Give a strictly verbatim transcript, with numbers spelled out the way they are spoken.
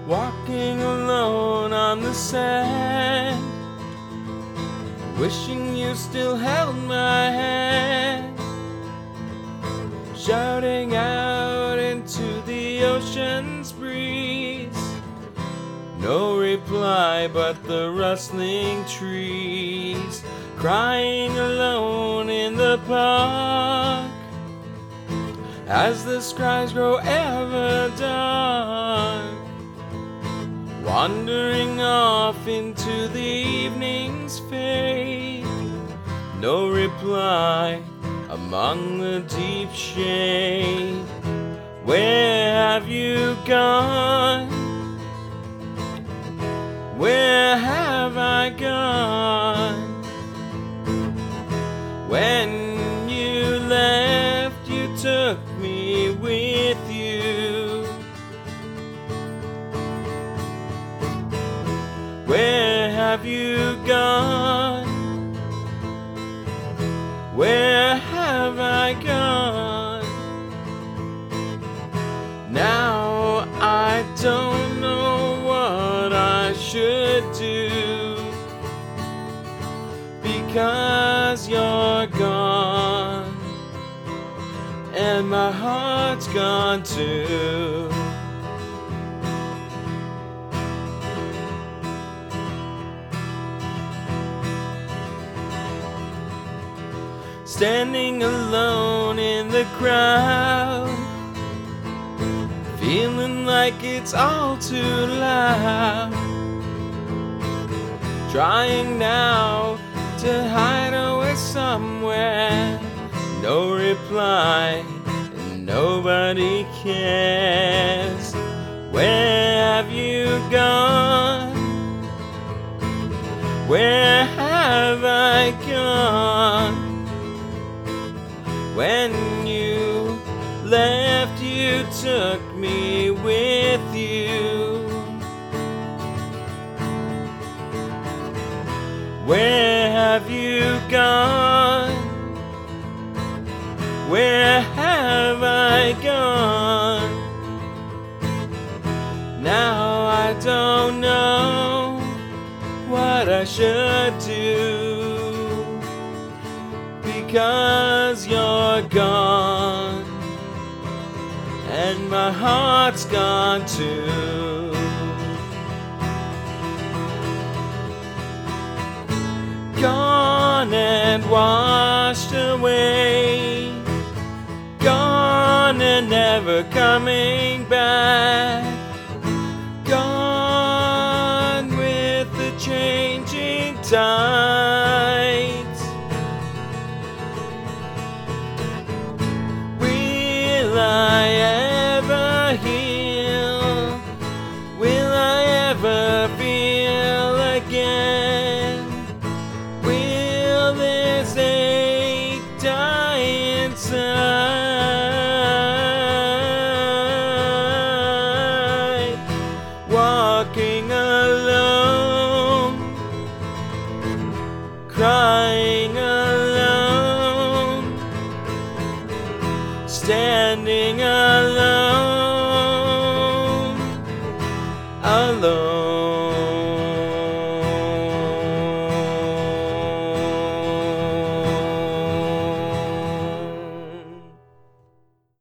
walking alone on the sand, wishing you still held my hand, shouting out into the ocean's breeze. No reply but the rustling trees, crying alone in the park as the skies grow ever dark, wandering off into the evening's fade. No reply among the deep shade. Where have you gone? Where have I gone? When you left, you took me with you. Where have you gone? Where have I gone? Now I don't know what I should do, because you're gone and my heart's gone too. Standing alone in the crowd, feeling like it's all too loud, trying now to hide away somewhere. No reply and nobody cares. Where have you gone? Where have I gone? When you left, you took me with you. Where have you gone? Where have I gone? Now I don't know what I should do, because you're gone and my heart's gone too. Gone and washed away, gone and never coming back, gone with the changing tides. Will I ever heal? Will I ever feel again? Will this ache die inside? Walking alone, crying alone, standing alone.